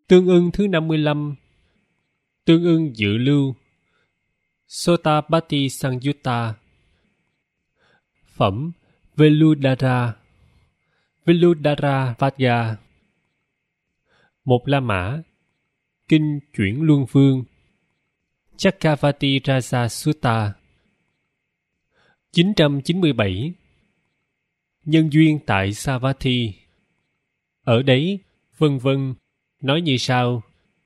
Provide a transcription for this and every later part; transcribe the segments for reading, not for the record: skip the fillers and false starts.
Tương ưng thứ 55. Tương ưng dự lưu. Sotapatti Sangyutta. Phẩm Veludara. Veludara Vadga. Một La Mã. Kinh chuyển luân phương. Chakkavati Raja Sutta. 997. Nhân duyên tại Savatthi. Ở đấy, vân vân, nói như sau.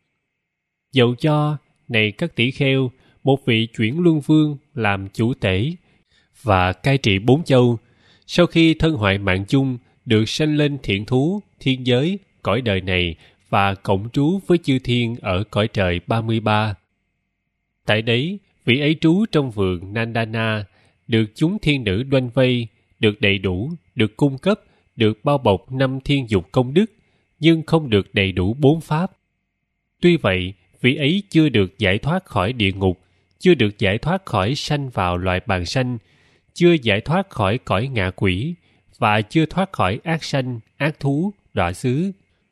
Dẫu cho, này các tỷ kheo, một vị chuyển luân vương làm chủ tể và cai trị 4 châu, sau khi thân hoại mạng chung được sanh lên thiện thú, thiên giới, cõi đời này và cộng trú với chư thiên ở cõi trời 33. Tại đấy, vị ấy trú trong vườn Nandana, được chúng thiên nữ đoanh vây, được đầy đủ, được cung cấp, được bao bọc 5 thiên dục công đức, nhưng không được đầy đủ 4 pháp. Tuy vậy, vị ấy chưa được giải thoát khỏi địa ngục, chưa được giải thoát khỏi sanh vào loài bàng sanh, chưa giải thoát khỏi cõi ngạ quỷ, và chưa thoát khỏi ác sanh, ác thú, đọa xứ.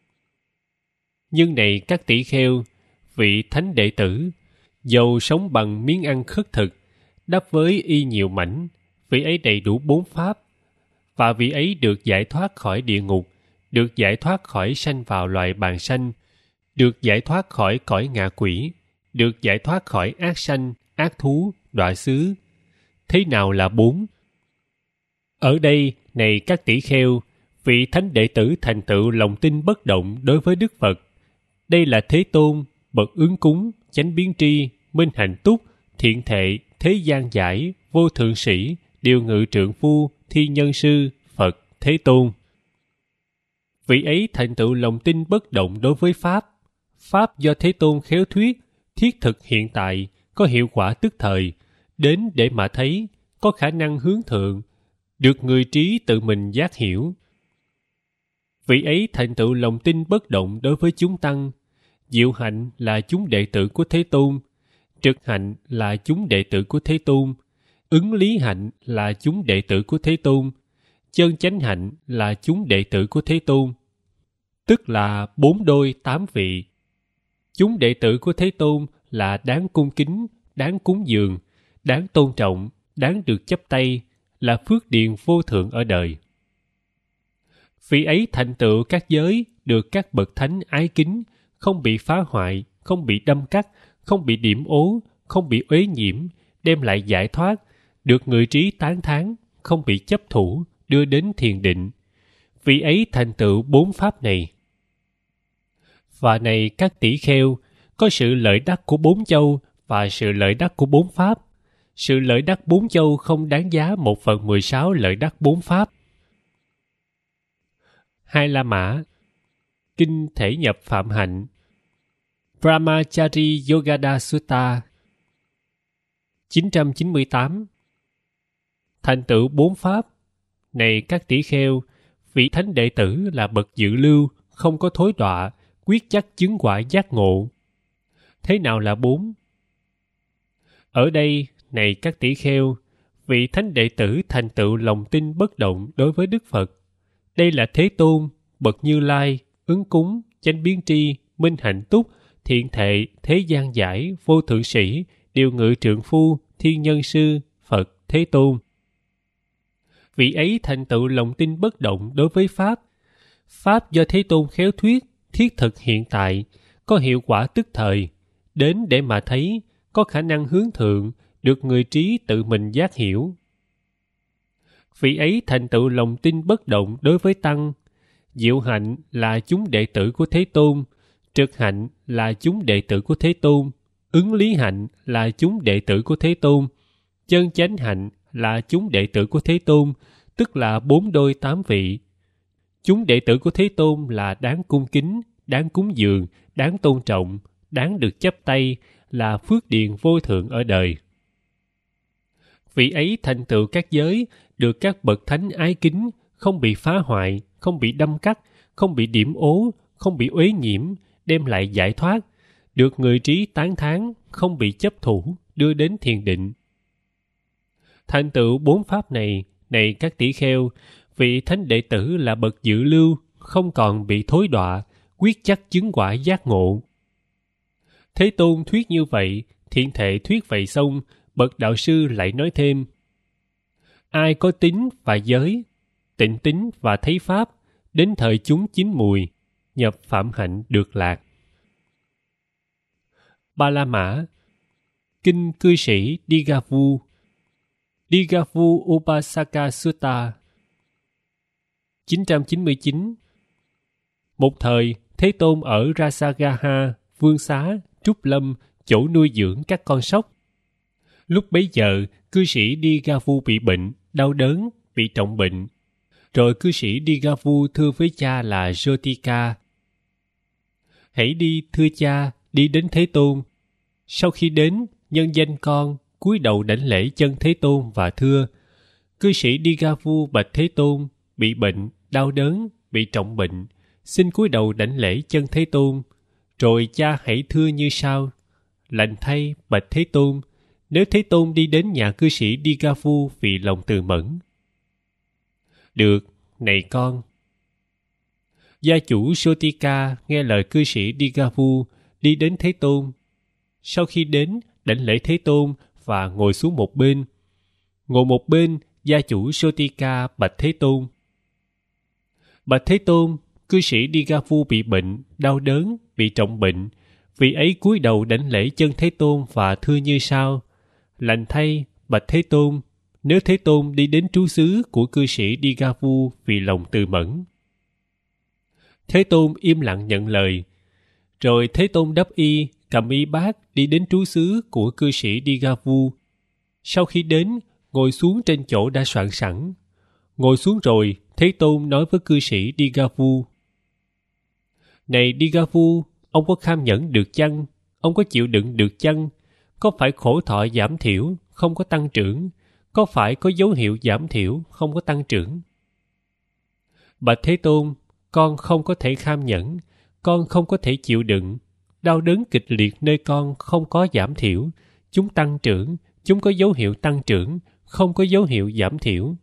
Nhưng này các tỷ kheo, vị thánh đệ tử, dầu sống bằng miếng ăn khất thực, đắp với y nhiều mảnh, vị ấy đầy đủ 4 pháp, và vị ấy được giải thoát khỏi địa ngục, được giải thoát khỏi sanh vào loài bàng sanh, được giải thoát khỏi cõi ngạ quỷ, được giải thoát khỏi ác sanh, ác thú, đọa xứ. Thế nào là 4? Ở đây, này các tỷ kheo, vị thánh đệ tử thành tựu lòng tin bất động đối với Đức Phật. Đây là Thế Tôn, bậc ứng cúng, chánh biến tri, minh hạnh túc, thiện thệ, thế gian giải, vô thượng sĩ, điều ngự trượng phu, thi nhân sư, Phật, Thế Tôn. Vị ấy thành tựu lòng tin bất động đối với Pháp. Pháp do Thế Tôn khéo thuyết, thiết thực hiện tại, có hiệu quả tức thời, đến để mà thấy, có khả năng hướng thượng, được người trí tự mình giác hiểu. Vị ấy thành tựu lòng tin bất động đối với chúng tăng. Diệu hạnh là chúng đệ tử của Thế Tôn, trực hạnh là chúng đệ tử của Thế Tôn, ứng lý hạnh là chúng đệ tử của Thế Tôn, chân chánh hạnh là chúng đệ tử của Thế Tôn, tức là 4 đôi 8 vị. Chúng đệ tử của Thế Tôn là đáng cung kính, đáng cúng dường, đáng tôn trọng, đáng được chắp tay, là phước điền vô thượng ở đời. Vị ấy thành tựu các giới, được các bậc thánh ái kính, không bị phá hoại, không bị đâm cắt, không bị điểm ố, không bị uế nhiễm, đem lại giải thoát, được người trí tán thán, không bị chấp thủ, đưa đến thiền định. Vị ấy thành tựu 4 pháp này. Và này các tỷ kheo, có sự lợi đắc của 4 châu và sự lợi đắc của 4 pháp. Sự lợi đắc 4 châu không đáng giá 1/16 lợi đắc 4 pháp. Hai La Mã. Kinh thể nhập phạm hạnh. Brahmachari Yogada Sutta. 998. Thành tựu 4 pháp. Này các tỷ kheo, vị thánh đệ tử là bậc dự lưu, không có thối đọa, quyết chắc chứng quả giác ngộ. Thế nào là 4? Ở đây, này các tỷ kheo, vị thánh đệ tử thành tựu lòng tin bất động đối với Đức Phật. Đây là Thế Tôn, bậc Như Lai, ứng cúng, chánh biến tri, minh hạnh túc, thiện thệ, thế gian giải, vô thượng sĩ, điều ngự trượng phu, thiên nhân sư, Phật, Thế Tôn. Vị ấy thành tựu lòng tin bất động đối với Pháp. Pháp do Thế Tôn khéo thuyết, thiết thực hiện tại, có hiệu quả tức thời, đến để mà thấy, có khả năng hướng thượng, được người trí tự mình giác hiểu. Vị ấy thành tựu lòng tin bất động đối với Tăng. Diệu hạnh là chúng đệ tử của Thế Tôn, trực hạnh là chúng đệ tử của Thế Tôn, ứng lý hạnh là chúng đệ tử của Thế Tôn, chân chánh hạnh là chúng đệ tử của Thế Tôn, tức là 4 đôi 8 vị. Chúng đệ tử của Thế Tôn là đáng cung kính, đáng cúng dường, đáng tôn trọng, đáng được chắp tay, là phước điền vô thượng ở đời. Vị ấy thành tựu các giới, được các bậc thánh ái kính, không bị phá hoại, không bị đâm cắt, không bị điểm ố, không bị uế nhiễm, đem lại giải thoát, được người trí tán thán, không bị chấp thủ, đưa đến thiền định. Thành tựu 4 pháp này, này các tỷ kheo, vị thánh đệ tử là bậc dự lưu, không còn bị thối đọa, quyết chắc chứng quả giác ngộ. Thế Tôn thuyết như vậy, thiện thệ thuyết vậy xong, bậc đạo sư lại nói thêm: ai có tín và giới, tịnh tín và thấy pháp, đến thời chúng chín mùi, nhập phạm hạnh được lạc. Ba La Mã. Kinh cư sĩ Digavu Upasaka Sutta. 999. Một thời, Thế Tôn ở Rasagaha, Vương Xá, Trúc Lâm, chỗ nuôi dưỡng các con sóc. Lúc bấy giờ, cư sĩ Digavu bị bệnh, đau đớn, bị trọng bệnh. Rồi cư sĩ Digavu thưa với cha là Jotika: hãy đi, thưa cha, đi đến Thế Tôn. Sau khi đến, nhân danh con cúi đầu đảnh lễ chân Thế Tôn và thưa: cư sĩ Digavu bạch Thế Tôn, bị bệnh, đau đớn, bị trọng bệnh, xin cúi đầu đảnh lễ chân Thế Tôn. Rồi cha hãy thưa như sau: lành thay, bạch Thế Tôn, nếu Thế Tôn đi đến nhà cư sĩ Digavu vì lòng từ mẫn. Được, này con. Gia chủ Sotika nghe lời cư sĩ Digavu, đi đến Thế Tôn. Sau khi đến, đảnh lễ Thế Tôn và ngồi xuống một bên. Ngồi một bên, gia chủ Sotika bạch Thế Tôn: bạch Thế Tôn, cư sĩ Digavu bị bệnh, đau đớn, bị trọng bệnh. Vị ấy cúi đầu đảnh lễ chân Thế Tôn và thưa như sau: lành thay, bạch Thế Tôn, nếu Thế Tôn đi đến trú xứ của cư sĩ Digavu vì lòng từ mẫn. Thế Tôn im lặng nhận lời. Rồi Thế Tôn đắp y, cầm y bát đi đến trú xứ của cư sĩ Digavu. Sau khi đến, ngồi xuống trên chỗ đã soạn sẵn. Ngồi xuống rồi, Thế Tôn nói với cư sĩ Digavu: này Digavu, ông có kham nhẫn được chăng? Ông có chịu đựng được chăng? Có phải khổ thọ giảm thiểu, không có tăng trưởng? Có phải có dấu hiệu giảm thiểu, không có tăng trưởng? Bạch Thế Tôn, con không có thể kham nhẫn, con không có thể chịu đựng. Đau đớn kịch liệt nơi con không có giảm thiểu, chúng tăng trưởng, chúng có dấu hiệu tăng trưởng, không có dấu hiệu giảm thiểu.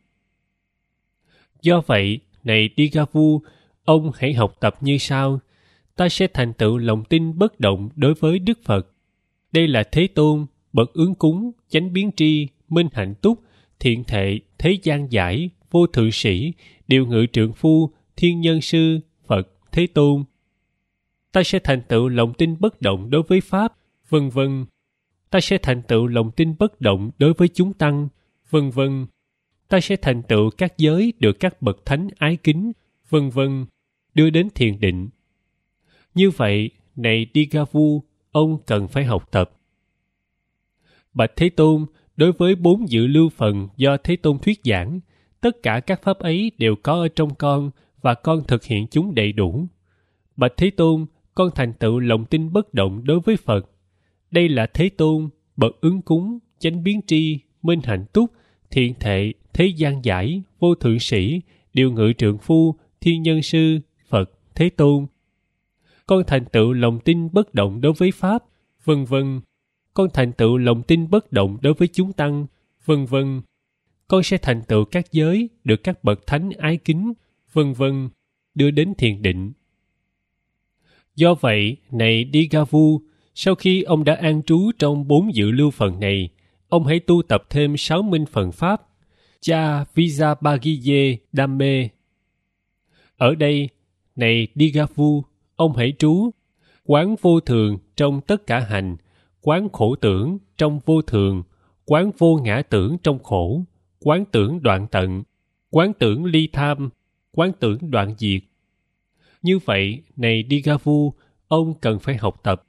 Do vậy, này Digavu, ông hãy học tập như sau: ta sẽ thành tựu lòng tin bất động đối với Đức Phật. Đây là Thế Tôn, bậc ứng cúng, chánh biến tri, minh hạnh túc, thiện thệ, thế gian giải, vô thượng sĩ, điều ngự trượng phu, thiên nhân sư, Phật, Thế Tôn. Ta sẽ thành tựu lòng tin bất động đối với Pháp, vân vân. Ta sẽ thành tựu lòng tin bất động đối với chúng tăng, vân vân. Ta sẽ thành tựu các giới được các bậc thánh ái kính, vân vân, đưa đến thiền định. Như vậy, này Digavu, ông cần phải học tập. Bạch Thế Tôn, đối với 4 dự lưu phần do Thế Tôn thuyết giảng, tất cả các pháp ấy đều có ở trong con và con thực hiện chúng đầy đủ. Bạch Thế Tôn, con thành tựu lòng tin bất động đối với Phật. Đây là Thế Tôn, bậc ứng cúng, chánh biến tri, minh hạnh túc, thiện thệ, thế gian giải, vô thượng sĩ, điều ngự trượng phu, thiên nhân sư, Phật, Thế Tôn. Con thành tựu lòng tin bất động đối với Pháp, vân vân. Con thành tựu lòng tin bất động đối với chúng tăng, vân vân. Con sẽ thành tựu các giới được các bậc thánh ái kính, vân vân, đưa đến thiền định. Do vậy, này Digavu, sau khi ông đã an trú trong 4 dự lưu phần này, ông hãy tu tập thêm 6 minh phần Pháp, Cha Vijabhagiye Dhamme. Ở đây, này Digavu, ông hãy trú, quán vô thường trong tất cả hành, quán khổ tưởng trong vô thường, quán vô ngã tưởng trong khổ, quán tưởng đoạn tận, quán tưởng ly tham, quán tưởng đoạn diệt. Như vậy, này Digavu, ông cần phải học tập.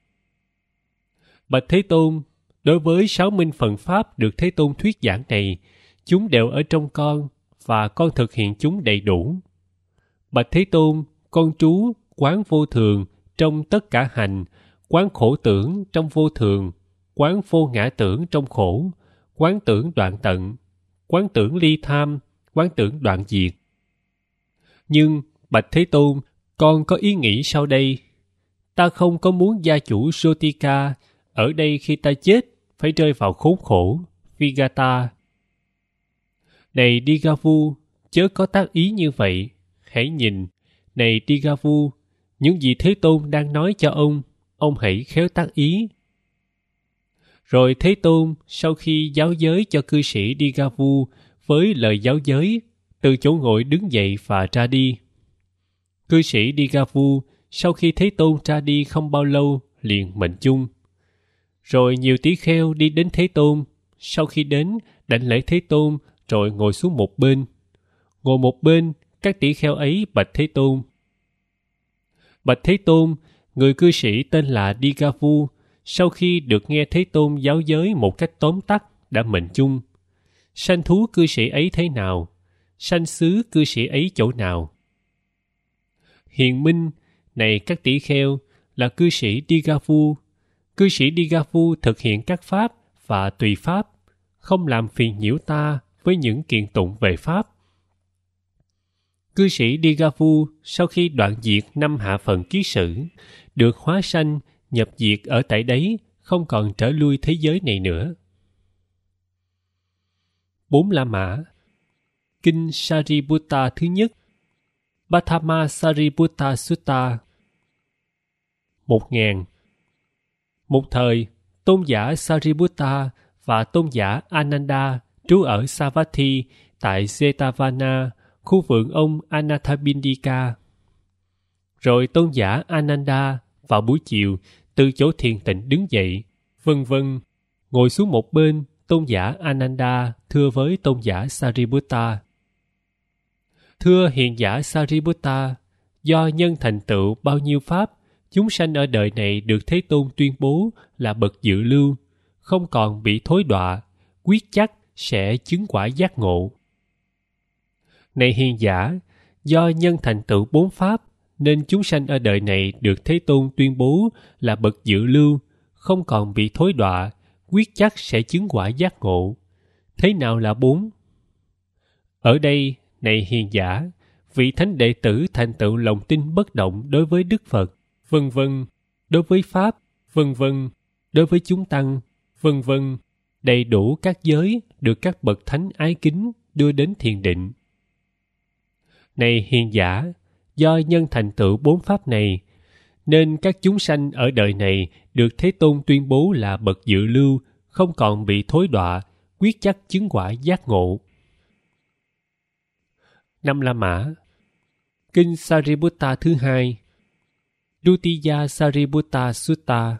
Bạch Thế Tôn, đối với 6 minh phần Pháp được Thế Tôn thuyết giảng này, chúng đều ở trong con và con thực hiện chúng đầy đủ. Bạch Thế Tôn, con trú quán vô thường trong tất cả hành, quán khổ tưởng trong vô thường, quán vô ngã tưởng trong khổ, quán tưởng đoạn tận, quán tưởng ly tham, quán tưởng đoạn diệt. Nhưng, Bạch Thế Tôn, con có ý nghĩ sau đây: ta không có muốn gia chủ Sotika ở đây khi ta chết phải rơi vào khốn khổ, Vigata. Này Digavu, chớ có tác ý như vậy. Hãy nhìn, này Digavu, Những gì Thế Tôn đang nói cho ông hãy khéo tác ý. Rồi Thế Tôn sau khi giáo giới cho cư sĩ Digavu với lời giáo giới, từ chỗ ngồi đứng dậy và ra đi. Cư sĩ Digavu sau khi Thế Tôn ra đi không bao lâu liền mệnh chung. Rồi nhiều tỷ kheo đi đến Thế Tôn, sau khi đến đảnh lễ Thế Tôn rồi ngồi xuống một bên. Ngồi một bên, các tỷ kheo ấy bạch Thế Tôn. Bạch Thế Tôn, người cư sĩ tên là Digavu, sau khi được nghe Thế Tôn giáo giới một cách tóm tắt, đã mệnh chung. Sanh thú cư sĩ ấy thế nào? Sanh xứ cư sĩ ấy chỗ nào? Hiền minh, này các tỷ kheo, là cư sĩ Digavu. Cư sĩ Digavu thực hiện các pháp và tùy pháp, không làm phiền nhiễu ta với những kiện tụng về pháp. Cư sĩ Digavu sau khi đoạn diệt 5 hạ phận kiết sử, được hóa sanh, nhập diệt ở tại đấy, không còn trở lui thế giới này nữa. 4 La Mã. Kinh Sariputta thứ nhất, Bhatthama Sariputta Sutta. 1000. Một thời, tôn giả Sariputta và tôn giả Ananda trú ở Savatthi tại Jetavana, khu vườn ông Anathapindika. Rồi tôn giả Ananda vào buổi chiều từ chỗ thiền tịnh đứng dậy, vân vân, ngồi xuống một bên. Tôn giả Ananda thưa với tôn giả Sariputta: Thưa hiền giả Sariputta, do nhân thành tựu bao nhiêu pháp, chúng sanh ở đời này được Thế Tôn tuyên bố là bậc dự lưu, không còn bị thối đọa, quyết chắc sẽ chứng quả giác ngộ. Này hiền giả, do nhân thành tựu 4 pháp, nên chúng sanh ở đời này được Thế Tôn tuyên bố là bậc dự lưu, không còn bị thối đọa, quyết chắc sẽ chứng quả giác ngộ. Thế nào là 4? Ở đây, này hiền giả, vị thánh đệ tử thành tựu lòng tin bất động đối với Đức Phật, vân vân, đối với Pháp, vân vân, đối với chúng tăng, vân vân, đầy đủ các giới được các bậc thánh ái kính đưa đến thiền định. Này hiền giả, do nhân thành tựu 4 pháp này, nên các chúng sanh ở đời này được Thế Tôn tuyên bố là bậc dự lưu, không còn bị thối đọa, quyết chắc chứng quả giác ngộ. 5 La Mã. Kinh Sariputta thứ hai, Dutiya Sariputta Sutta.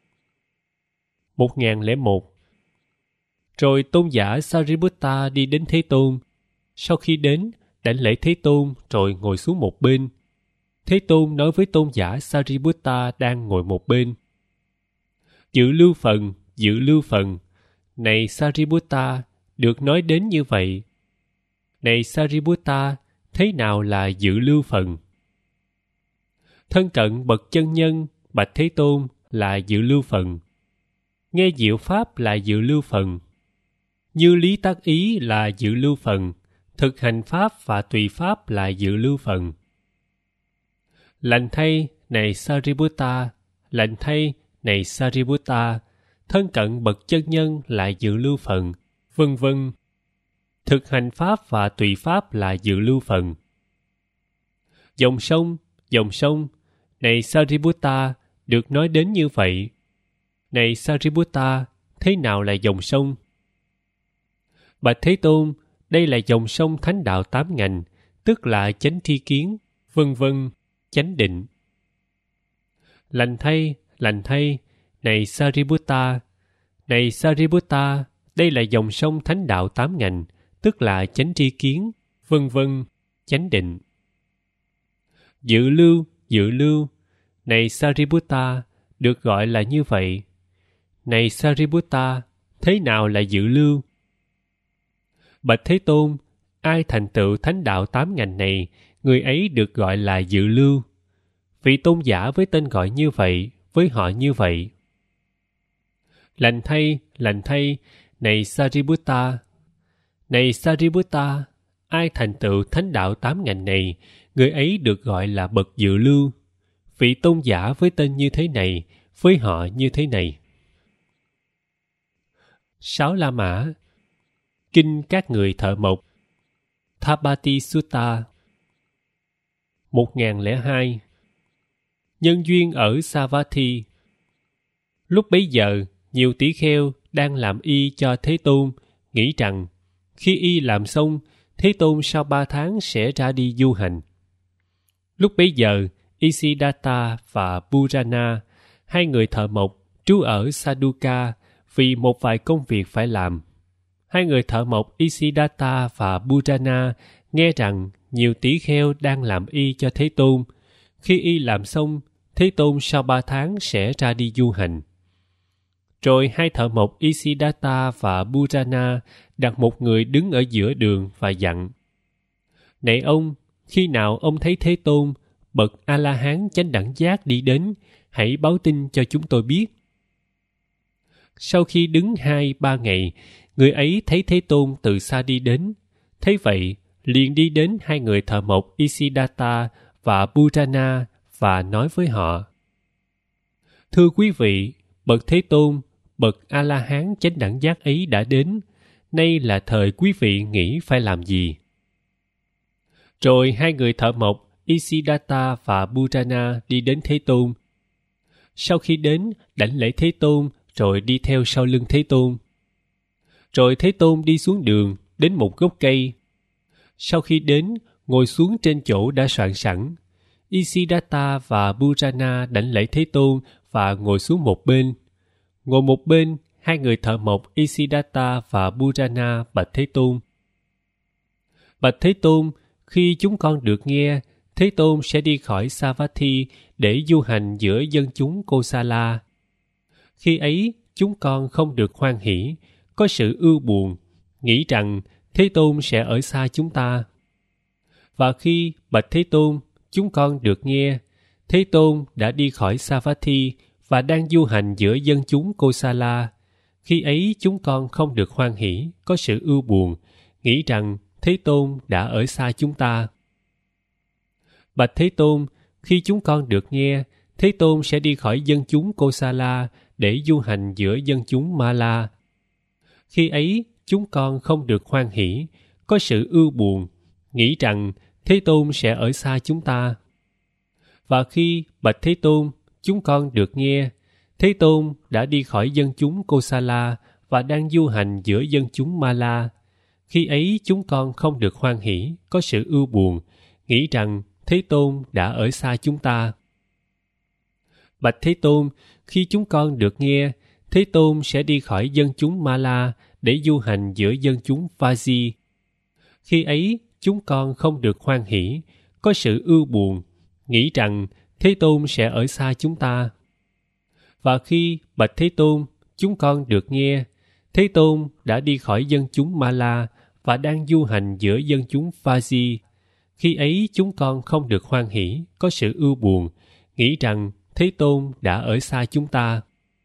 1001. Rồi tôn giả Sariputta đi đến Thế Tôn. Sau khi đến, đảnh lễ Thế Tôn rồi ngồi xuống một bên. Thế Tôn nói với tôn giả Sariputta đang ngồi một bên: Dự lưu phần, này Sariputta, được nói đến như vậy. Này Sariputta, thế nào là dự lưu phần? Thân cận bậc chân nhân, bạch Thế Tôn, là dự lưu phần. Nghe diệu pháp là dự lưu phần. Như lý tác ý là dự lưu phần. Thực hành pháp và tùy pháp là dự lưu phần. Lành thay, này Sariputta, lành thay, này Sariputta, thân cận bậc chân nhân là dự lưu phần, vân vân. Thực hành pháp và tùy pháp là dự lưu phần. Dòng sông, này Sariputta, được nói đến như vậy. Này Sariputta, thế nào là dòng sông? Bạch Thế Tôn, đây là dòng sông thánh đạo 8 ngành, tức là chánh tri kiến, vân vân, chánh định. Lành thay, này Sariputta, đây là dòng sông thánh đạo 8 ngành, tức là chánh tri kiến, vân vân, chánh định. Dự lưu, này Sariputta, được gọi là như vậy. Này Sariputta, thế nào là dự lưu? Bạch Thế Tôn, ai thành tựu thánh đạo 8 ngành này, người ấy được gọi là dự lưu. Vị tôn giả với tên gọi như vậy, với họ như vậy. Lành thay, này Sariputta, ai thành tựu thánh đạo 8 ngành này, người ấy được gọi là bậc dự lưu. Vị tôn giả với tên như thế này, với họ như thế này. 6 La Mã. Kinh các người thợ mộc. Thapati Sutta. 1002. Nhân duyên ở Savatthi. Lúc bấy giờ, nhiều tỷ kheo đang làm y cho Thế Tôn, nghĩ rằng khi y làm xong, Thế Tôn sau 3 tháng sẽ ra đi du hành. Lúc bấy giờ, Isiddhata và Purana, hai người thợ mộc trú ở Saduka vì một vài công việc phải làm. Hai người thợ mộc Isiddhata và Purana nghe rằng nhiều tỷ kheo đang làm y cho Thế Tôn. Khi y làm xong, Thế Tôn sau 3 tháng sẽ ra đi du hành. Rồi hai thợ mộc Isiddhata và Purana đặt một người đứng ở giữa đường và dặn: Này ông, khi nào ông thấy Thế Tôn, bậc A-la-hán chánh đẳng giác đi đến, hãy báo tin cho chúng tôi biết. Sau khi đứng 2-3 ngày, người ấy thấy Thế Tôn từ xa đi đến. Thấy vậy, liền đi đến hai người thợ mộc Isiddhata và Purana và nói với họ: Thưa quý vị, bậc Thế Tôn, bậc A-la-hán chánh đẳng giác ấy đã đến. Nay là thời quý vị nghĩ phải làm gì? Rồi hai người thợ mộc Isiddhata và Purana đi đến Thế Tôn. Sau khi đến, đảnh lễ Thế Tôn, rồi đi theo sau lưng Thế Tôn. Rồi Thế Tôn đi xuống đường, đến một gốc cây. Sau khi đến, ngồi xuống trên chỗ đã soạn sẵn. Isiddhata và Purana đảnh lễ Thế Tôn và ngồi xuống một bên. Ngồi một bên, hai người thợ mộc Isiddhata và Purana bạch Thế Tôn: Bạch Thế Tôn, khi chúng con được nghe, Thế Tôn sẽ đi khỏi Savatthi để du hành giữa dân chúng Kosala. Khi ấy, chúng con không được hoan hỷ, có sự ưu buồn, nghĩ rằng Thế Tôn sẽ ở xa chúng ta. Và khi, bạch Thế Tôn, chúng con được nghe, Thế Tôn đã đi khỏi Savatthi và đang du hành giữa dân chúng Kosala. Khi ấy, chúng con không được hoan hỷ, có sự ưu buồn, nghĩ rằng Thế Tôn đã ở xa chúng ta. Bạch Thế Tôn, khi chúng con được nghe, Thế Tôn sẽ đi khỏi dân chúng Kosala để du hành giữa dân chúng Mala. Khi ấy, chúng con không được hoan hỷ, có sự ưu buồn, nghĩ rằng Thế Tôn sẽ ở xa chúng ta. Và khi, bạch Thế Tôn, chúng con được nghe, Thế Tôn đã đi khỏi dân chúng Kosala và đang du hành giữa dân chúng Mala. Khi ấy, chúng con không được hoan hỷ, có sự ưu buồn, nghĩ rằng Thế Tôn đã ở xa chúng ta. Bạch Thế Tôn, khi chúng con được nghe, Thế Tôn sẽ đi khỏi dân chúng Mala để du hành giữa dân chúng Vaji. Khi ấy, chúng con không được hoan hỷ, có sự ưu buồn, nghĩ rằng Thế Tôn sẽ ở xa chúng ta. Và khi, bạch Thế Tôn, chúng con được nghe, Thế Tôn đã đi khỏi dân chúng Mala và đang du hành giữa dân chúng Vaji. Khi ấy, chúng con không được hoan hỷ, có sự ưu buồn, nghĩ rằng Thế Tôn đã ở xa chúng ta.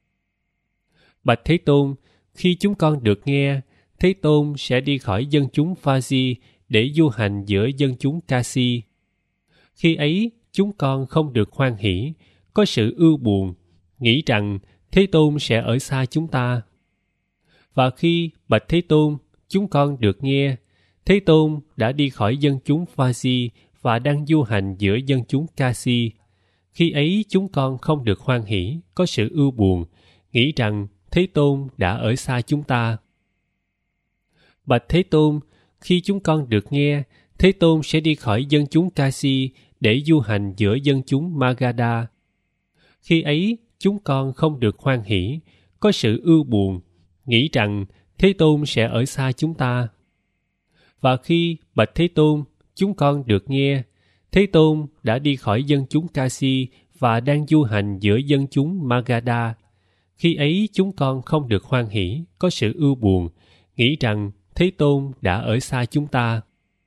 Bạch Thế Tôn, khi chúng con được nghe, Thế Tôn sẽ đi khỏi dân chúng Vaji để du hành giữa dân chúng Kasi. Khi ấy, chúng con không được hoan hỷ, có sự ưu buồn, nghĩ rằng Thế Tôn sẽ ở xa chúng ta. Và khi, bạch Thế Tôn, chúng con được nghe, Thế Tôn đã đi khỏi dân chúng Vaji và đang du hành giữa dân chúng Kasi. Khi ấy, chúng con không được hoan hỷ, có sự ưu buồn, nghĩ rằng Thế Tôn đã ở xa chúng ta. Bạch Thế Tôn, khi chúng con được nghe, Thế Tôn sẽ đi khỏi dân chúng Kasi để du hành giữa dân chúng Magadha. Khi ấy, chúng con không được hoan hỷ, có sự ưu buồn, nghĩ rằng Thế Tôn sẽ ở xa chúng ta. Và khi, bạch Thế Tôn, chúng con được nghe, Thế Tôn đã đi khỏi dân chúng Kasi và đang du hành giữa dân chúng Magadha. Khi ấy, chúng con không được hoan hỷ, có sự ưu buồn, nghĩ rằng Thế Tôn đã ở xa chúng ta.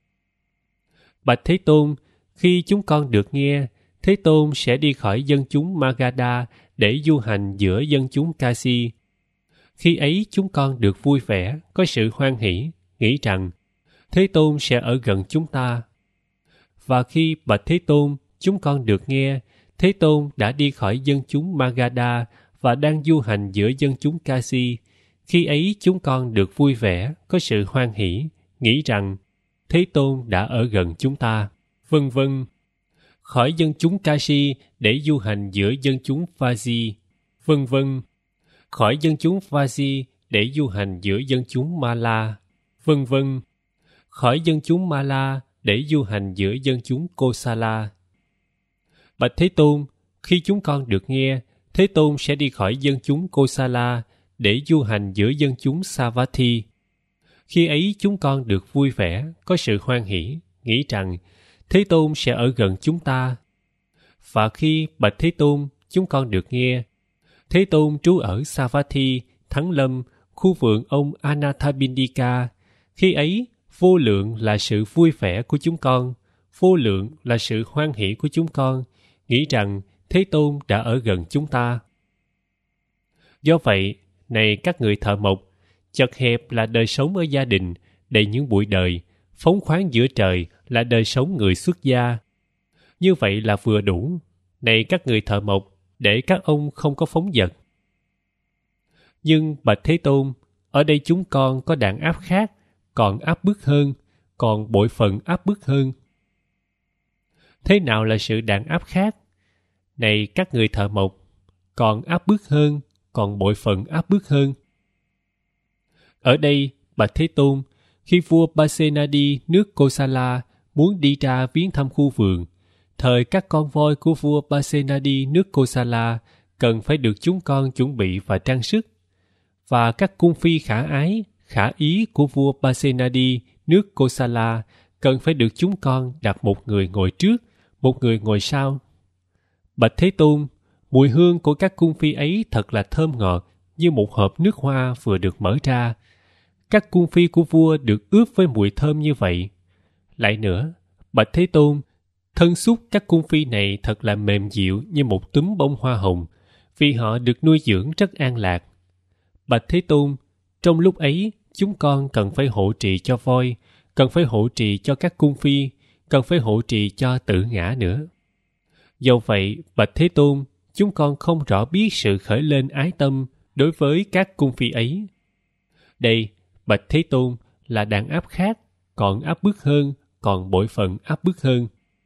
Bạch Thế Tôn, khi chúng con được nghe, Thế Tôn sẽ đi khỏi dân chúng Magadha để du hành giữa dân chúng Kasi. Khi ấy, chúng con được vui vẻ, có sự hoan hỷ, nghĩ rằng Thế Tôn sẽ ở gần chúng ta. Và khi, bạch Thế Tôn, chúng con được nghe, Thế Tôn đã đi khỏi dân chúng Magadha và đang du hành giữa dân chúng Kasi. Khi ấy, chúng con được vui vẻ, có sự hoan hỷ, nghĩ rằng Thế Tôn đã ở gần chúng ta. Vân vân. khỏi dân chúng Kashi để du hành giữa dân chúng Vaji, vân vân, khỏi dân chúng Vaji để du hành giữa dân chúng Mala, vân vân, khỏi dân chúng Mala để du hành giữa dân chúng Kosala. Bạch Thế Tôn, khi chúng con được nghe, Thế Tôn sẽ đi khỏi dân chúng Kosala để du hành giữa dân chúng Savatthi. Khi ấy chúng con được vui vẻ, có sự hoan hỷ, nghĩ rằng Thế Tôn sẽ ở gần chúng ta. Và khi bạch Thế Tôn, chúng con được nghe, Thế Tôn trú ở Savatthi, Thắng Lâm, khu vườn ông Anathapindika. Khi ấy, vô lượng là sự vui vẻ của chúng con, vô lượng là sự hoan hỷ của chúng con, nghĩ rằng Thế Tôn đã ở gần chúng ta. Do vậy, này các người thợ mộc, chật hẹp là đời sống ở gia đình, đầy những bụi đời, phóng khoáng giữa trời là đời sống người xuất gia. Như vậy là vừa đủ, này các người thợ mộc, để các ông không có phóng dật. Nhưng bạch Thế Tôn, ở đây chúng con có đàn áp khác, còn áp bức hơn, còn bội phần áp bức hơn. Thế nào là sự đàn áp khác? Này các người thợ mộc, còn áp bức hơn, còn bội phần áp bức hơn. Ở đây, bạch Thế Tôn, khi vua Pasenadi nước Kosala muốn đi ra viếng thăm khu vườn, thời các con voi của vua Pasenadi nước Kosala cần phải được chúng con chuẩn bị và trang sức, và các cung phi khả ái, khả ý của vua Pasenadi nước Kosala cần phải được chúng con đặt một người ngồi trước, một người ngồi sau. Bạch Thế Tôn, mùi hương của các cung phi ấy thật là thơm ngọt như một hộp nước hoa vừa được mở ra. Các cung phi của vua được ướp với mùi thơm như vậy. Lại nữa, bạch Thế Tôn, thân xúc các cung phi này thật là mềm dịu như một túm bông hoa hồng, vì họ được nuôi dưỡng rất an lạc. Bạch Thế Tôn, trong lúc ấy, chúng con cần phải hộ trì cho voi, cần phải hộ trì cho các cung phi, cần phải hộ trì cho Tử Ngã nữa. Do vậy, bạch Thế Tôn, chúng con không rõ biết sự khởi lên ái tâm đối với các cung phi ấy. Đây, bạch Thế Tôn, là đàn áp khác, còn áp bức hơn, còn bội phận áp bức hơn.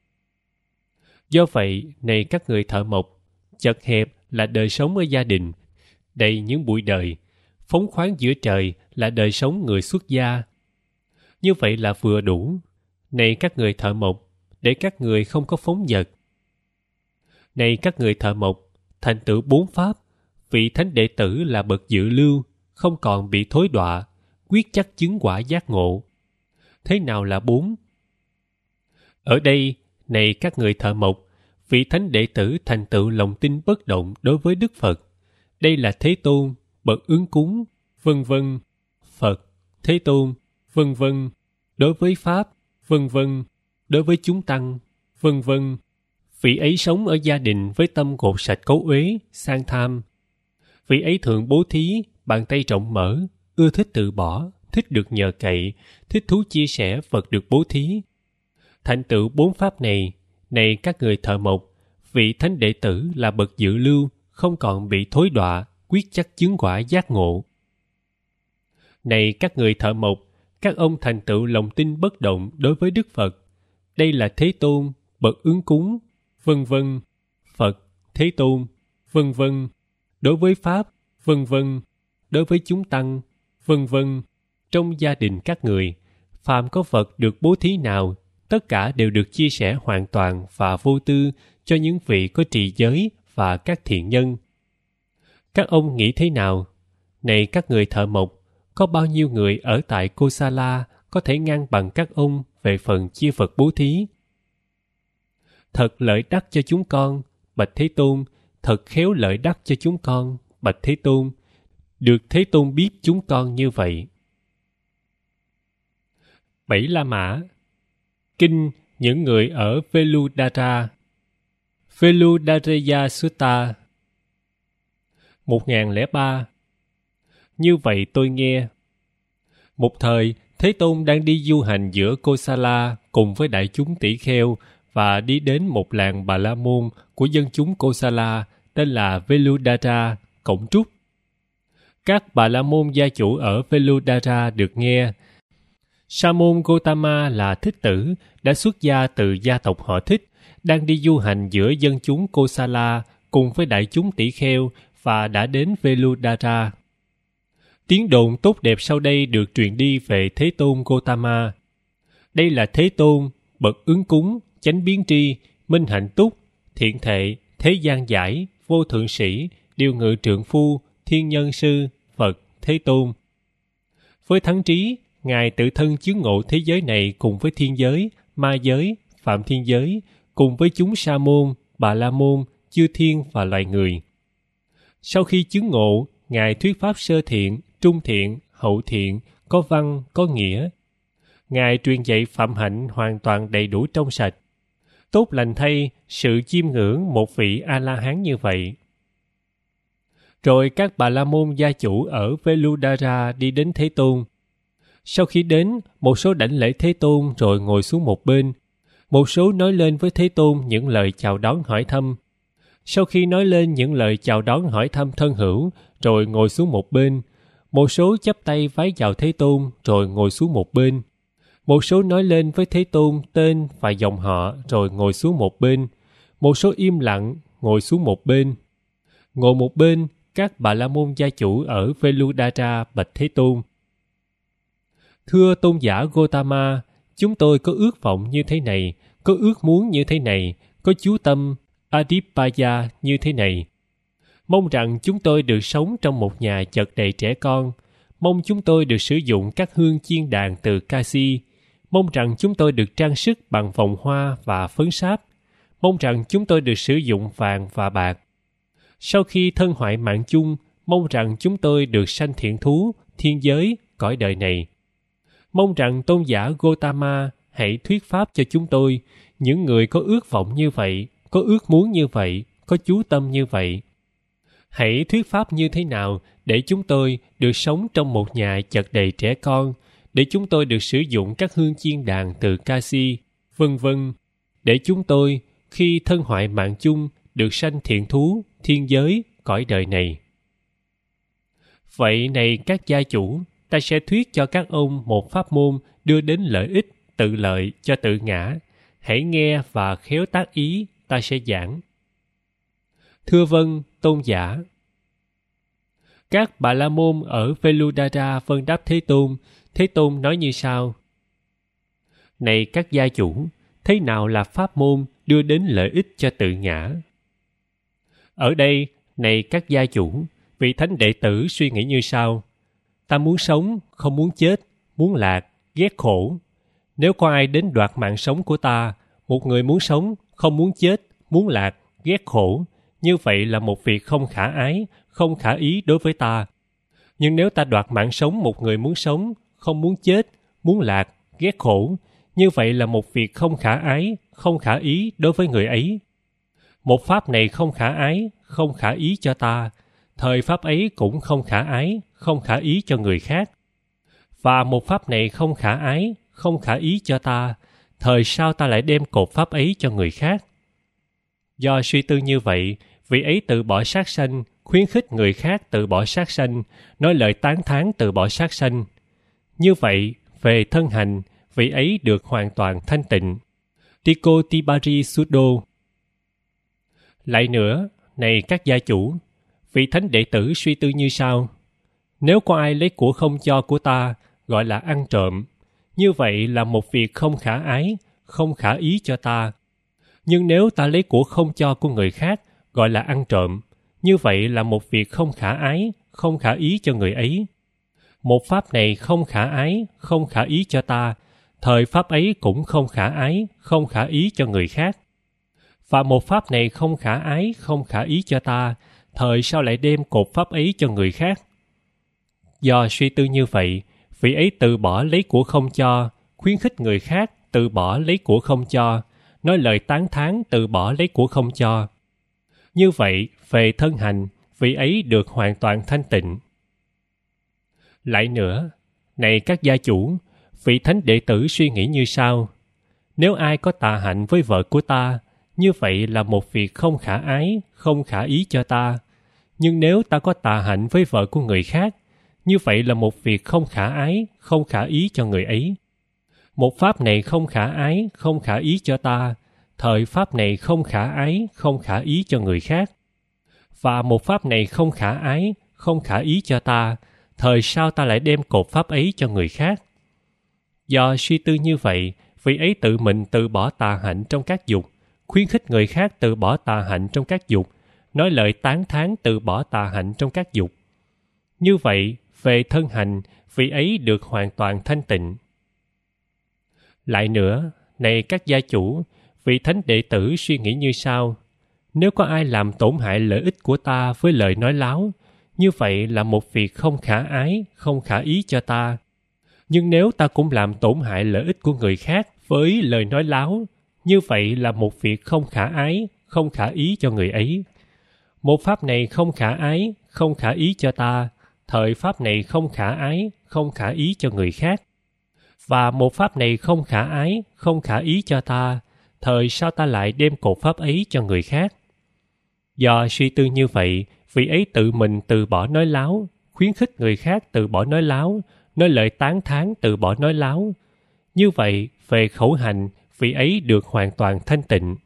Do vậy, này các người thợ mộc, chật hẹp là đời sống ở gia đình, đầy những bụi đời, phóng khoáng giữa trời là đời sống người xuất gia. Như vậy là vừa đủ, này các người thợ mộc, để các người không có phóng dật. Này các người thợ mộc, thành tựu 4 pháp, vị thánh đệ tử là bậc dự lưu, không còn bị thối đọa, quyết chắc chứng quả giác ngộ. Thế nào là 4? Ở đây, này các người thợ mộc, vị thánh đệ tử thành tựu lòng tin bất động đối với Đức Phật. Đây là Thế Tôn, bậc ứng cúng, vân vân, Phật, Thế Tôn, vân vân, đối với Pháp, vân vân, đối với chúng tăng, vân vân. Vị ấy sống ở gia đình với tâm gột sạch cấu uế, sang tham. Vị ấy thường bố thí, bàn tay rộng mở, ưa thích tự bỏ, thích được nhờ cậy, thích thú chia sẻ vật được bố thí. Thành tựu 4 pháp này, này các người thợ mộc, vị thánh đệ tử là bậc dự lưu, không còn bị thối đọa, quyết chắc chứng quả giác ngộ. Này các người thợ mộc, các ông thành tựu lòng tin bất động đối với Đức Phật. Đây là Thế Tôn, bậc ứng cúng, vân vân, Phật, Thế Tôn, vân vân, đối với Pháp, vân vân, đối với chúng tăng, vân vân. Trong gia đình các người, phàm có vật được bố thí nào, tất cả đều được chia sẻ hoàn toàn và vô tư cho những vị có trì giới và các thiện nhân. Các ông nghĩ thế nào? Này các người thợ mộc, có bao nhiêu người ở tại Kosala có thể ngang bằng các ông về phần chia vật bố thí? Thật lợi đắc cho chúng con, bạch Thế Tôn, thật khéo lợi đắc cho chúng con, bạch Thế Tôn. Được Thế Tôn biết chúng con như vậy. 7 La Mã. Kinh những người ở Veludara. Veludareya Sutta. 1003. Như vậy tôi nghe. Một thời, Thế Tôn đang đi du hành giữa Kosala cùng với đại chúng tỷ kheo và đi đến một làng Bà La Môn của dân chúng Kosala tên là Veludara, Cổng Trúc. Các Bà La Môn gia chủ ở Veludara được nghe Sa môn Gotama là thích tử, đã xuất gia từ gia tộc họ Thích, đang đi du hành giữa dân chúng Kosala cùng với đại chúng tỷ kheo và đã đến Veludara. Tiếng đồn tốt đẹp sau đây được truyền đi về Thế Tôn Gotama. Đây là Thế Tôn, bậc ứng cúng, chánh biến tri, minh hạnh túc, thiện thệ, thế gian giải, vô thượng sĩ, điều ngự trượng phu, thiên nhân sư, Phật, Thế Tôn. Với thắng trí, Ngài tự thân chứng ngộ thế giới này cùng với thiên giới, ma giới, phạm thiên giới, cùng với chúng sa môn, bà la môn, chư thiên và loài người. Sau khi chứng ngộ, Ngài thuyết pháp sơ thiện, trung thiện, hậu thiện, có văn, có nghĩa. Ngài truyền dạy phạm hạnh hoàn toàn đầy đủ trong sạch. Tốt lành thay, sự chiêm ngưỡng một vị A-la-hán như vậy. Rồi các bà la môn gia chủ ở Veludara đi đến Thế Tôn. Sau khi đến, một số đảnh lễ Thế Tôn rồi ngồi xuống một bên. Một số nói lên với Thế Tôn những lời chào đón hỏi thăm. Sau khi nói lên những lời chào đón hỏi thăm thân hữu, rồi ngồi xuống một bên. Một số chắp tay vái chào Thế Tôn, rồi ngồi xuống một bên. Một số nói lên với Thế Tôn tên và dòng họ, rồi ngồi xuống một bên. Một số im lặng, ngồi xuống một bên. Ngồi một bên, các bà la môn gia chủ ở Veludara bạch Thế Tôn. Thưa tôn giả Gotama, chúng tôi có ước vọng như thế này, có ước muốn như thế này, có chú tâm Adipaya như thế này. Mong rằng chúng tôi được sống trong một nhà chật đầy trẻ con. Mong chúng tôi được sử dụng các hương chiên đàn từ Kasi. Mong rằng chúng tôi được trang sức bằng vòng hoa và phấn sáp. Mong rằng chúng tôi được sử dụng vàng và bạc. Sau khi thân hoại mạng chung, mong rằng chúng tôi được sanh thiện thú, thiên giới, cõi đời này. Mong rằng tôn giả Gotama hãy thuyết pháp cho chúng tôi, những người có ước vọng như vậy, có ước muốn như vậy, có chú tâm như vậy. Hãy thuyết pháp như thế nào để chúng tôi được sống trong một nhà chật đầy trẻ con, để chúng tôi được sử dụng các hương chiên đàn từ Kasi, vân vân, để chúng tôi, khi thân hoại mạng chung, được sanh thiện thú, thiên giới, cõi đời này. Vậy này các gia chủ, ta sẽ thuyết cho các ông một pháp môn đưa đến lợi ích, tự lợi cho tự ngã. Hãy nghe và khéo tác ý, ta sẽ giảng. Thưa vâng, tôn giả. Các bà la môn ở Veludara vâng đáp Thế Tôn. Thế Tôn nói như sau. Này các gia chủ, thế nào là pháp môn đưa đến lợi ích cho tự ngã? Ở đây, này các gia chủ, vị thánh đệ tử suy nghĩ như sau. Ta muốn sống, không muốn chết, muốn lạc, ghét khổ. Nếu có ai đến đoạt mạng sống của ta, một người muốn sống, không muốn chết, muốn lạc, ghét khổ, như vậy là một việc không khả ái, không khả ý đối với ta. Nhưng nếu ta đoạt mạng sống một người muốn sống, không muốn chết, muốn lạc, ghét khổ, như vậy là một việc không khả ái, không khả ý đối với người ấy. Một pháp này không khả ái, không khả ý cho ta, thời pháp ấy cũng không khả ái, không khả ý cho người khác. Và một pháp này không khả ái, không khả ý cho ta, thời sao ta lại đem cột pháp ấy cho người khác? Do suy tư như vậy, vị ấy từ bỏ sát sanh, khuyến khích người khác từ bỏ sát sanh, nói lời tán thán từ bỏ sát sanh. Như vậy, về thân hành, vị ấy được hoàn toàn thanh tịnh. Tikotipari Suddo. Lại nữa, này các gia chủ, vị thánh đệ tử suy tư như sau. Nếu có ai lấy của không cho của ta, gọi là ăn trộm, như vậy là một việc không khả ái, không khả ý cho ta. Nhưng nếu ta lấy của không cho của người khác, gọi là ăn trộm, như vậy là một việc không khả ái, không khả ý cho người ấy. Một pháp này không khả ái, không khả ý cho ta, thời pháp ấy cũng không khả ái, không khả ý cho người khác. Và một pháp này không khả ái, không khả ý cho ta, thời sao lại đem cột pháp ấy cho người khác? Do suy tư như vậy, vị ấy từ bỏ lấy của không cho, khuyến khích người khác từ bỏ lấy của không cho, nói lời tán thán từ bỏ lấy của không cho. Như vậy, về thân hành, vị ấy được hoàn toàn thanh tịnh. Lại nữa, này các gia chủ, vị thánh đệ tử suy nghĩ như sau. Nếu ai có tà hạnh với vợ của ta, như vậy là một việc không khả ái, không khả ý cho ta. Nhưng nếu ta có tà hạnh với vợ của người khác, như vậy là một việc không khả ái, không khả ý cho người ấy. Một pháp này không khả ái, không khả ý cho ta, thời pháp này không khả ái, không khả ý cho người khác. Và một pháp này không khả ái, không khả ý cho ta, thời sao ta lại đem cột pháp ấy cho người khác? Do suy tư như vậy, vị ấy tự mình từ bỏ tà hạnh trong các dục, khuyến khích người khác từ bỏ tà hạnh trong các dục, nói lời tán thán từ bỏ tà hạnh trong các dục. Như vậy, về thân hành, vị ấy được hoàn toàn thanh tịnh. Lại nữa, này các gia chủ, vị thánh đệ tử suy nghĩ như sau: nếu có ai làm tổn hại lợi ích của ta với lời nói láo, như vậy là một việc không khả ái, không khả ý cho ta. Nhưng nếu ta cũng làm tổn hại lợi ích của người khác với lời nói láo, như vậy là một việc không khả ái, không khả ý cho người ấy. Một pháp này không khả ái, không khả ý cho ta, thời pháp này không khả ái, không khả ý cho người khác. Và một pháp này không khả ái, không khả ý cho ta, thời sao ta lại đem cột pháp ấy cho người khác? Do suy tư như vậy, vị ấy tự mình từ bỏ nói láo, khuyến khích người khác từ bỏ nói láo, nói lời tán thán từ bỏ nói láo. Như vậy, về khẩu hành, vị ấy được hoàn toàn thanh tịnh.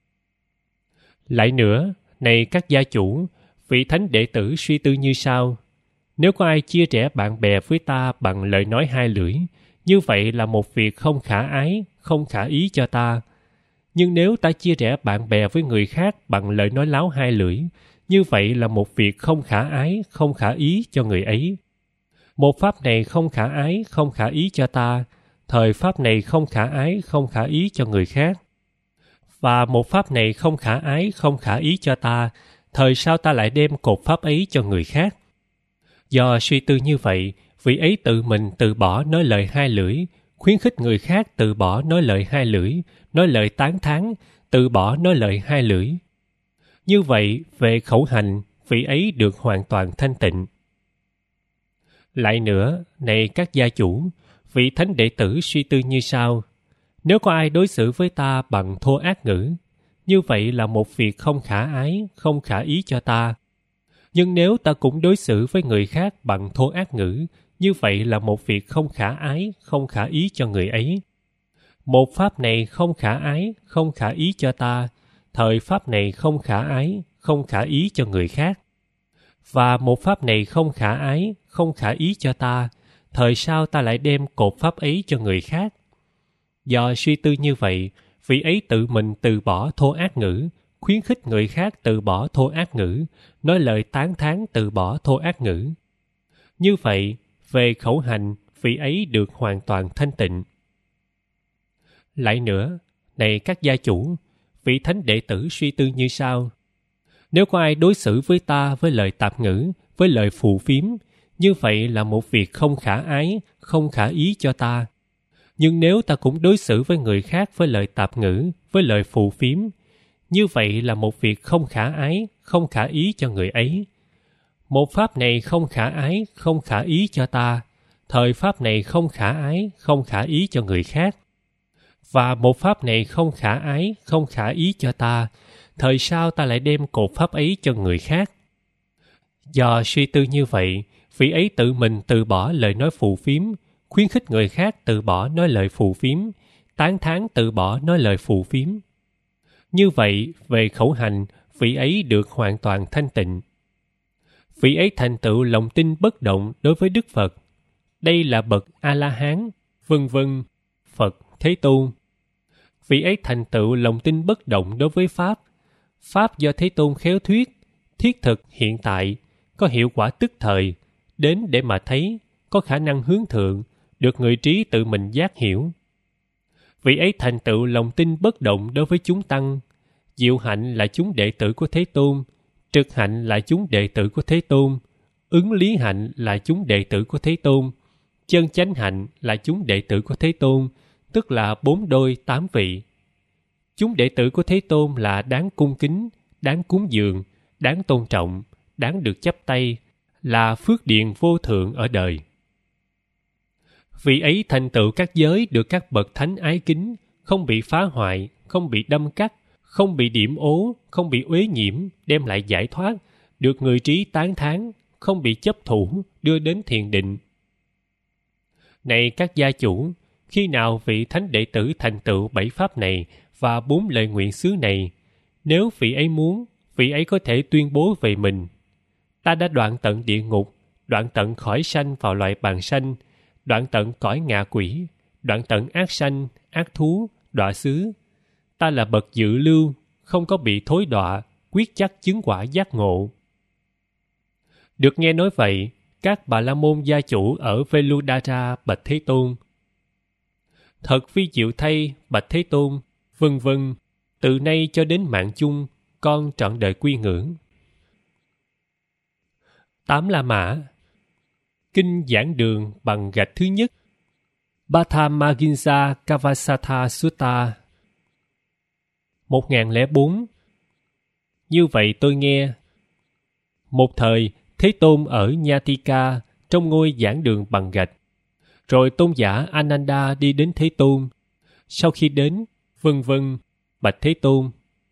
Lại nữa, này các gia chủ, vị thánh đệ tử suy tư như sau: nếu có ai chia rẽ bạn bè với ta bằng lời nói hai lưỡi, như vậy là một việc không khả ái, không khả ý cho ta. Nhưng nếu ta chia rẽ bạn bè với người khác bằng lời nói láo hai lưỡi, như vậy là một việc không khả ái, không khả ý cho người ấy. Một pháp này không khả ái, không khả ý cho ta, thời pháp này không khả ái, không khả ý cho người khác. Và một pháp này không khả ái, không khả ý cho ta, thời sao ta lại đem cột pháp ấy cho người khác? Do suy tư như vậy, vị ấy tự mình từ bỏ nói lời hai lưỡi, khuyến khích người khác từ bỏ nói lời hai lưỡi, nói lời tán thán, từ bỏ nói lời hai lưỡi. Như vậy, về khẩu hành, vị ấy được hoàn toàn thanh tịnh. Lại nữa, này các gia chủ, vị thánh đệ tử suy tư như sau: nếu có ai đối xử với ta bằng thô ác ngữ, như vậy là một việc không khả ái, không khả ý cho ta. Nhưng nếu ta cũng đối xử với người khác bằng thô ác ngữ, như vậy là một việc không khả ái, không khả ý cho người ấy. Một pháp này không khả ái, không khả ý cho ta, thời pháp này không khả ái, không khả ý cho người khác. Và một pháp này không khả ái, không khả ý cho ta, thời sao ta lại đem cột pháp ấy cho người khác? Do suy tư như vậy, vị ấy tự mình từ bỏ thô ác ngữ, khuyến khích người khác từ bỏ thô ác ngữ, nói lời tán thán từ bỏ thô ác ngữ. Như vậy, về khẩu hành, vị ấy được hoàn toàn thanh tịnh. Lại nữa, này các gia chủ, vị thánh đệ tử suy tư như sau: nếu có ai đối xử với ta với lời tạp ngữ, với lời phù phiếm, như vậy là một việc không khả ái, không khả ý cho ta. Nhưng nếu ta cũng đối xử với người khác với lời tạp ngữ, với lời phù phiếm, như vậy là một việc không khả ái, không khả ý cho người ấy. Một pháp này không khả ái, không khả ý cho ta, thời pháp này không khả ái, không khả ý cho người khác. Và một pháp này không khả ái, không khả ý cho ta, thời sao ta lại đem cột pháp ấy cho người khác? Do suy tư như vậy, vị ấy tự mình từ bỏ lời nói phù phiếm, khuyến khích người khác từ bỏ nói lời phù phiếm, tán thán từ bỏ nói lời phù phiếm. Như vậy, về khẩu hành, vị ấy được hoàn toàn thanh tịnh. Vị ấy thành tựu lòng tin bất động đối với Đức Phật. Đây là bậc A-la-hán, vân vân, Phật, Thế Tôn. Vị ấy thành tựu lòng tin bất động đối với Pháp. Pháp do Thế Tôn khéo thuyết, thiết thực hiện tại, có hiệu quả tức thời, đến để mà thấy, có khả năng hướng thượng, được người trí tự mình giác hiểu. Vị ấy thành tựu lòng tin bất động đối với chúng tăng. Diệu hạnh là chúng đệ tử của Thế Tôn, trực hạnh là chúng đệ tử của Thế Tôn, ứng lý hạnh là chúng đệ tử của Thế Tôn, chân chánh hạnh là chúng đệ tử của Thế Tôn, tức là 4 đôi 8 vị. Chúng đệ tử của Thế Tôn là đáng cung kính, đáng cúng dường, đáng tôn trọng, đáng được chắp tay, là phước điền vô thượng ở đời. Vị ấy thành tựu các giới được các bậc thánh ái kính, không bị phá hoại, không bị đâm cắt, không bị điểm ố, không bị uế nhiễm, đem lại giải thoát, được người trí tán thán, không bị chấp thủ, đưa đến thiền định. Này các gia chủ, khi nào vị thánh đệ tử thành tựu 7 pháp này và 4 lời nguyện xứ này, nếu vị ấy muốn, vị ấy có thể tuyên bố về mình. Ta đã đoạn tận địa ngục, đoạn tận khỏi sanh vào loài bàng sanh, đoạn tận cõi ngạ quỷ, đoạn tận ác sanh, ác thú, đọa xứ. Ta là bậc dự lưu, không có bị thối đọa, quyết chắc chứng quả giác ngộ. Được nghe nói vậy, các Bà La Môn gia chủ ở Veludara bạch Thế Tôn: Thật vi diệu thay, bạch Thế Tôn, vân vân, từ nay cho đến mạng chung, con trọn đời quy ngưỡng. 8 La Mã. Kinh giảng đường bằng gạch thứ nhất. Patamahinsa Kavasatha Sutta. 1004. Như vậy tôi nghe. Một thời, Thế Tôn ở Nhatika trong ngôi giảng đường bằng gạch. Rồi tôn giả Ananda đi đến Thế Tôn. Sau khi đến, vân vân, bạch Thế Tôn.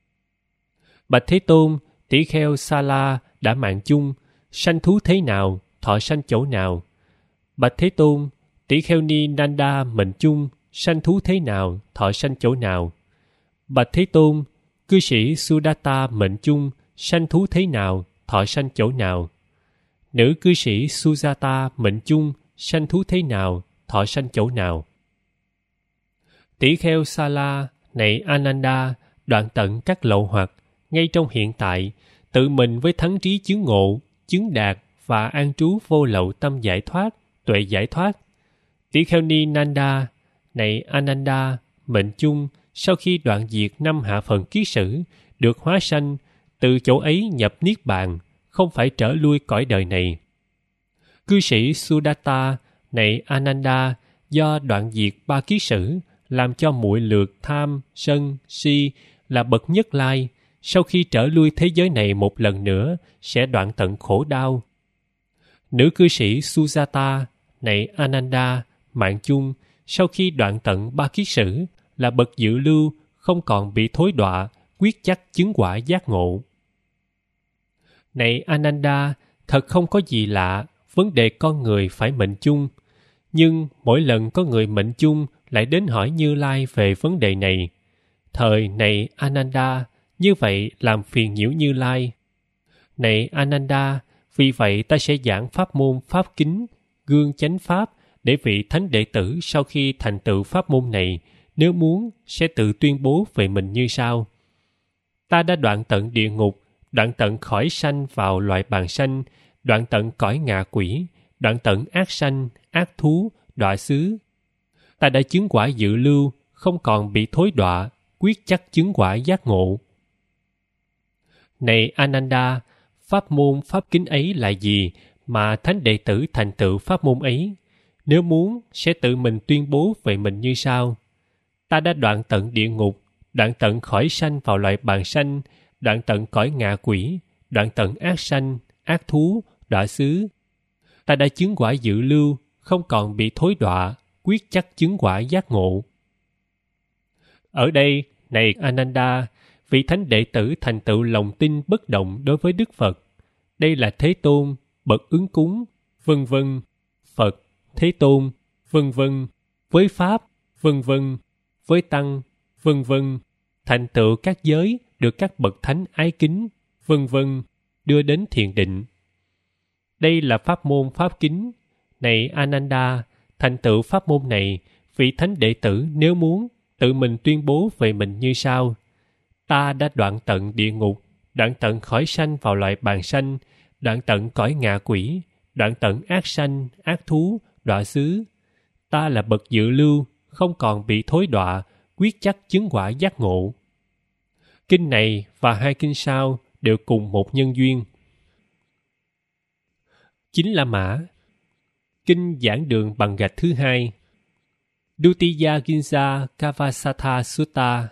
Bạch Thế Tôn, tỷ kheo Sala đã mạng chung, sanh thú thế nào, thọ sanh chỗ nào? Bạch Thế Tôn, tỷ kheo Ni Nanda mệnh chung, sanh thú thế nào, thọ sanh chỗ nào? Bạch Thế Tôn, cư sĩ Sudatta mệnh chung, sanh thú thế nào, thọ sanh chỗ nào? Nữ cư sĩ Sujata mệnh chung, sanh thú thế nào, thọ sanh chỗ nào? Tỷ kheo Sala, này Ananda, đoạn tận các lậu hoặc, ngay trong hiện tại, tự mình với thắng trí chứng ngộ, chứng đạt và an trú vô lậu tâm giải thoát, tuệ giải thoát. Tỷ kheo Ni Nanda, này Ananda, mệnh chung, sau khi đoạn diệt 5 hạ phần kiết sử, được hóa sanh, từ chỗ ấy nhập niết bàn, không phải trở lui cõi đời này. Cư sĩ Sudatta, này Ananda, do đoạn diệt 3 kiết sử, làm cho muội lược tham, sân, si là bậc nhất lai, sau khi trở lui thế giới này một lần nữa, sẽ đoạn tận khổ đau. Nữ cư sĩ Sujata, này Ananda, mạng chung, sau khi đoạn tận 3 kiết sử, là bậc dự lưu, không còn bị thối đọa, quyết chắc chứng quả giác ngộ. Này Ananda, thật không có gì lạ, vấn đề con người phải mệnh chung. Nhưng mỗi lần có người mệnh chung lại đến hỏi Như Lai về vấn đề này. Thời này Ananda, như vậy làm phiền nhiễu Như Lai. Này Ananda, vì vậy ta sẽ giảng pháp môn pháp kính, gương chánh pháp, để vị thánh đệ tử sau khi thành tựu pháp môn này, nếu muốn, sẽ tự tuyên bố về mình như sau. Ta đã đoạn tận địa ngục, đoạn tận khỏi sanh vào loại bàng sanh, đoạn tận cõi ngạ quỷ, đoạn tận ác sanh, ác thú, đọa xứ. Ta đã chứng quả dự lưu, không còn bị thối đọa, quyết chắc chứng quả giác ngộ. Này Ananda, pháp môn pháp kính ấy là gì mà thánh đệ tử thành tựu pháp môn ấy? Nếu muốn, sẽ tự mình tuyên bố về mình như sau. Ta đã đoạn tận địa ngục, đoạn tận khỏi sanh vào loại bàng sanh, đoạn tận cõi ngạ quỷ, đoạn tận ác sanh, ác thú, đọa xứ. Ta đã chứng quả dự lưu, không còn bị thối đọa, quyết chắc chứng quả giác ngộ. Ở đây, này Ananda, vị thánh đệ tử thành tựu lòng tin bất động đối với Đức Phật. Đây là Thế Tôn, bậc ứng cúng, vân vân, Phật, Thế Tôn, vân vân, với Pháp, vân vân, với Tăng, vân vân, thành tựu các giới được các bậc thánh ái kính, vân vân, đưa đến thiền định. Đây là pháp môn pháp kính. Này Ananda, thành tựu pháp môn này, vị thánh đệ tử nếu muốn, tự mình tuyên bố về mình như sau. Ta đã đoạn tận địa ngục, đoạn tận khỏi sanh vào loại bàng sanh, đoạn tận cõi ngạ quỷ, đoạn tận ác sanh, ác thú, đọa xứ. Ta là bậc dự lưu, không còn bị thối đọa, quyết chắc chứng quả giác ngộ. Kinh này và 2 kinh sau đều cùng một nhân duyên. 9 La Mã. Kinh giảng đường bằng gạch thứ 2. Dutiya Ginsa Kavasatha Sutta.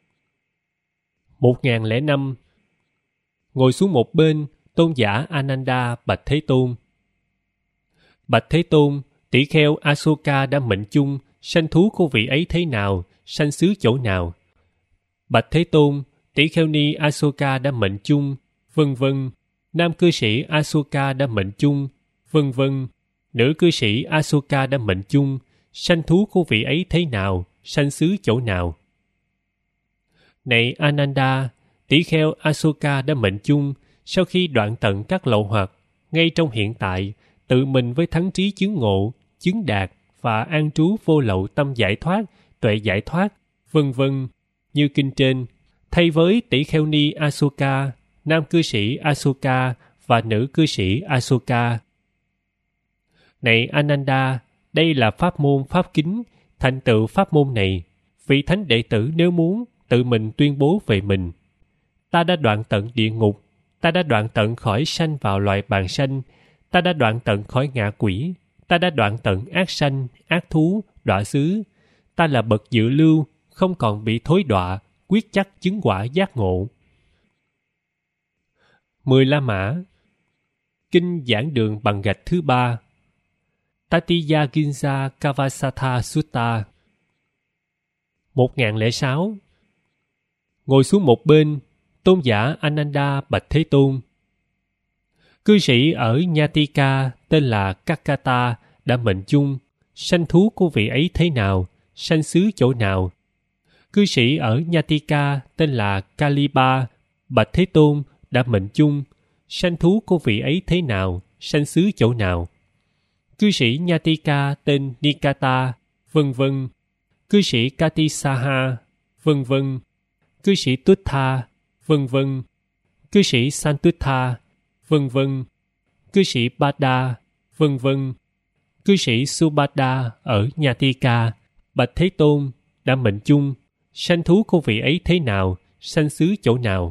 1005. Ngồi xuống một bên, tôn giả Ananda bạch Thế Tôn. Bạch Thế Tôn, tỷ kheo Asoka đã mệnh chung, sanh thú của vị ấy thế nào, sanh xứ chỗ nào? Bạch Thế Tôn, tỷ kheo ni Asoka đã mệnh chung, vân vân. Nam cư sĩ Asoka đã mệnh chung, vân vân. Nữ cư sĩ Asoka đã mệnh chung, sanh thú của vị ấy thế nào, sanh xứ chỗ nào? Này Ananda, tỷ kheo Asoka đã mệnh chung sau khi đoạn tận các lậu hoặc, ngay trong hiện tại, tự mình với thắng trí chứng ngộ, chứng đạt và an trú vô lậu tâm giải thoát, tuệ giải thoát, vân vân, như kinh trên, thay với tỷ kheo ni Asoka, nam cư sĩ Asoka và nữ cư sĩ Asoka. Này Ananda, đây là pháp môn pháp kính, thành tựu pháp môn này, vị thánh đệ tử nếu muốn tự mình tuyên bố về mình. Ta đã đoạn tận địa ngục, ta đã đoạn tận khỏi sanh vào loài bàng sanh, ta đã đoạn tận khỏi ngạ quỷ, ta đã đoạn tận ác sanh, ác thú, đọa xứ. Ta là bậc dự lưu, không còn bị thối đọa, quyết chắc chứng quả giác ngộ. 10 La Mã. Kinh giảng đường bằng gạch thứ 3. Tatiya Ginza Kavasatha Sutta. 1006. Ngồi xuống một bên, tôn giả Ananda bạch Thế Tôn. Cư sĩ ở Nhatika tên là Kakata đã mệnh chung, sanh thú của vị ấy thế nào, sanh xứ chỗ nào. Cư sĩ ở Nhatika tên là Kaliba bạch Thế Tôn đã mệnh chung, sanh thú của vị ấy thế nào, sanh xứ chỗ nào. Cư sĩ Nhatika tên Nikata, vân vân. Cư sĩ Katisaha, vân vân. Cư sĩ Tuttha, vân vân. Cư sĩ Santutha, vân vân. Cư sĩ Bada, vân vân. Cư sĩ Subada ở Nhatika bạch Thế Tôn đã mệnh chung, sanh thú của vị ấy thế nào, sanh xứ chỗ nào.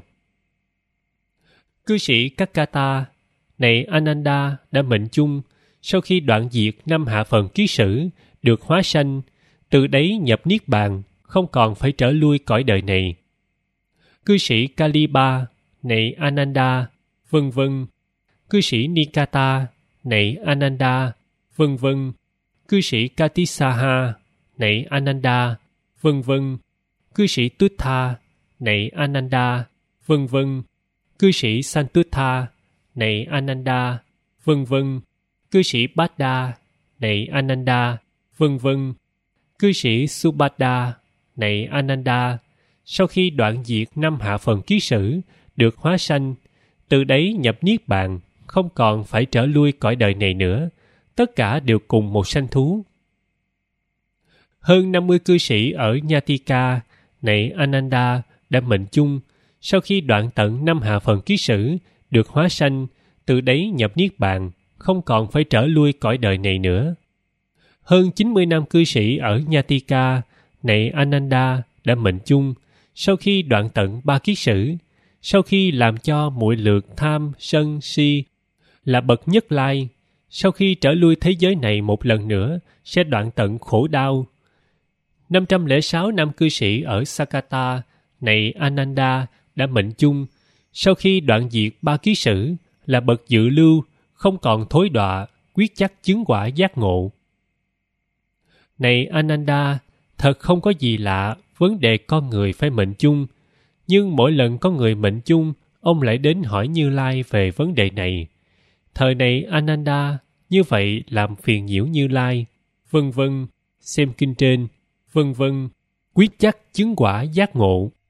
Cư sĩ Kakata, này Ananda đã mệnh chung, sau khi đoạn diệt 5 hạ phần kiết sử, được hóa sanh, từ đấy nhập niết bàn, không còn phải trở lui cõi đời này. Cư sĩ Kaliba, này Ananda, vân vân. Cư sĩ Nikata, này Ananda, vân vân. Cư sĩ Katisaha, này Ananda, vân vân. Cư sĩ Tuttha, này Ananda, vân vân. Cư sĩ Santutha, này Ananda, vân vân. Cư sĩ Bada, này Ananda, vân vân. Cư sĩ Subada, này Ananda, sau khi đoạn diệt 5 hạ phần kiết sử, được hóa sanh, từ đấy nhập niết bàn, không còn phải trở lui cõi đời này nữa, tất cả đều cùng một sanh thú. Hơn 50 cư sĩ ở Nhatika, này Ananda, đã mệnh chung, sau khi đoạn tận 5 hạ phần kiết sử, được hóa sanh, từ đấy nhập niết bàn, không còn phải trở lui cõi đời này nữa. Hơn 90 nam cư sĩ ở Nhatika, này Ananda, đã mệnh chung, sau khi đoạn tận 3 kiết sử, sau khi làm cho muội lược tham, sân, si, là bậc nhất lai, sau khi trở lui thế giới này một lần nữa, sẽ đoạn tận khổ đau. 506 nam cư sĩ ở Sakata, này Ananda, đã mệnh chung, sau khi đoạn diệt 3 kiết sử, là bậc dự lưu, không còn thối đọa, quyết chắc chứng quả giác ngộ. Này Ananda, thật không có gì lạ vấn đề con người phải mệnh chung, nhưng mỗi lần có người mệnh chung, ông lại đến hỏi Như Lai về vấn đề này. Thời này Ananda như vậy làm phiền nhiễu Như Lai, vân vân, xem kinh trên, vân vân, quyết chắc chứng quả giác ngộ.